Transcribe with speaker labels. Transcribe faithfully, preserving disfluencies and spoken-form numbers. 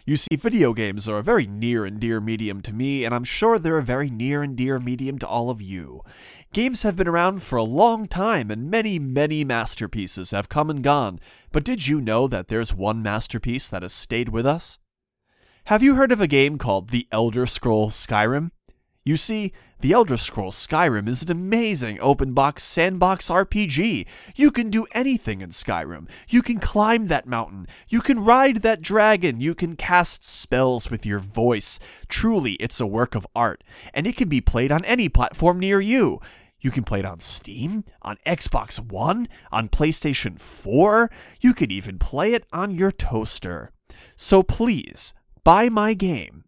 Speaker 1: You see, video games are a very near and dear medium to me, and I'm sure they're a very near and dear medium to all of you. Games have been around for a long time, and many, many masterpieces have come and gone, but did you know that there's one masterpiece that has stayed with us? Have you heard of a game called The Elder Scrolls Skyrim? You see, The Elder Scrolls Skyrim is an amazing open-box sandbox R P G. You can do anything in Skyrim. You can climb that mountain. You can ride that dragon. You can cast spells with your voice. Truly, it's a work of art, and it can be played on any platform near you. You can play it on Steam, on Xbox One, on PlayStation four. You can even play it on your toaster. So please, buy my game.